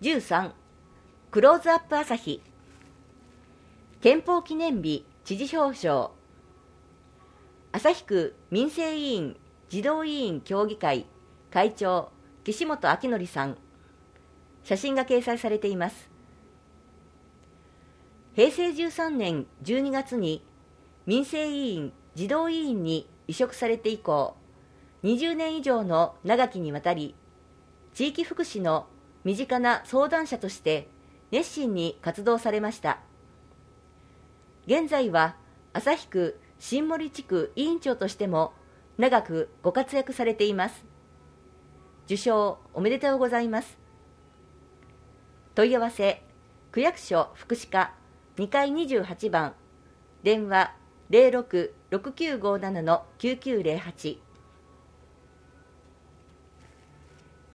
13クローズアップ朝日憲法記念日知事表彰旭区民生委員児童委員協議会会長岸本明則さん。写真が掲載されています。平成13年12月に民生委員児童委員に委嘱されて以降、20年以上の長きにわたり地域福祉の身近な相談者として熱心に活動されました。現在は旭区新森地区委員長としても長くご活躍されています。受賞おめでとうございます。問い合わせ区役所福祉課2階28番電話 06-6957-9908